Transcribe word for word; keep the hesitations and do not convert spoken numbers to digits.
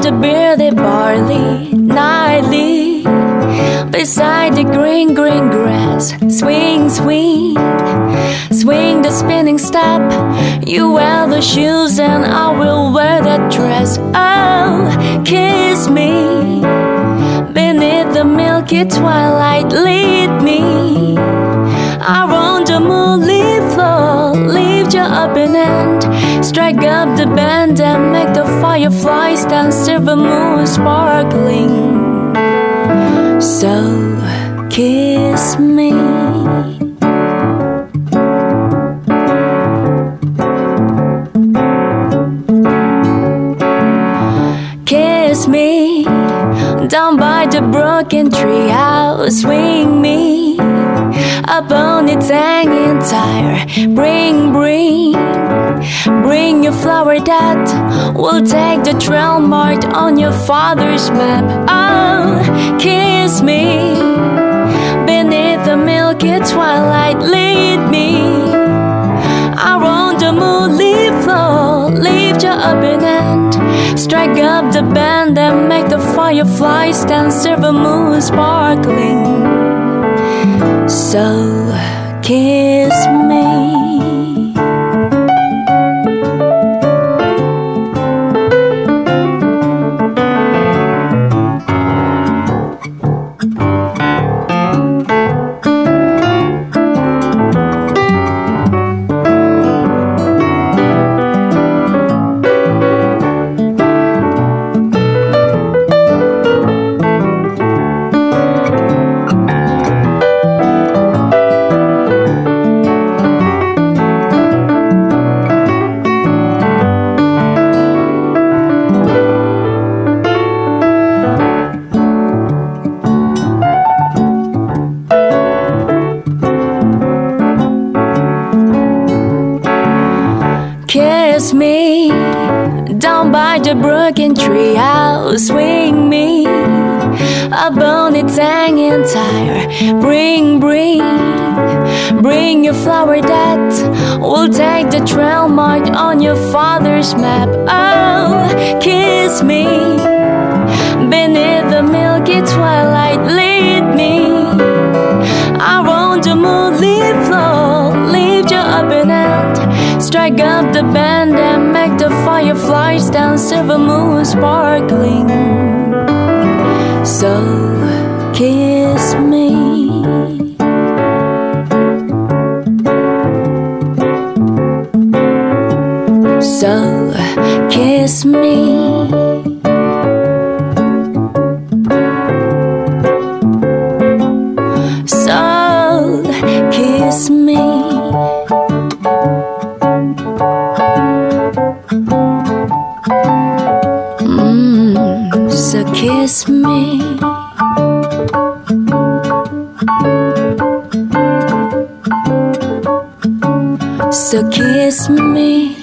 the bearded barley nightly, beside the green, green grass. Swing, swing, swing the spinning step. You wear the shoes and I will wear that dress. Oh, kiss me beneath the milky twilight. Lead me around the moonlit floor. Lift your open hand, strike up the band and make the fireflies dance. Silver moon sparkling. So kiss me. Kiss me down by the broken tree house. Swing me up on its hanging tire. Bring, bring, bring your flower that will take the trail marked on your father's map. Oh, kiss me beneath the milky twilight. Lead me around the moonlit floor. Lift your open hand, strike up the band and make the fireflies dance. Silver moon sparkling. So kiss me. Kiss me down by the broken tree house. Swing me up on its hanging tire. Bring, bring, bring your flower that will take the trail marked on your father's map. Oh, kiss me beneath the milky twilight. Lead me around the moonlit floor. Lift your open hand, strike up the band and make the fireflies dance. Silver moon sparkling. So kiss me. So kiss me. So kiss me. Mm, so kiss me. So kiss me.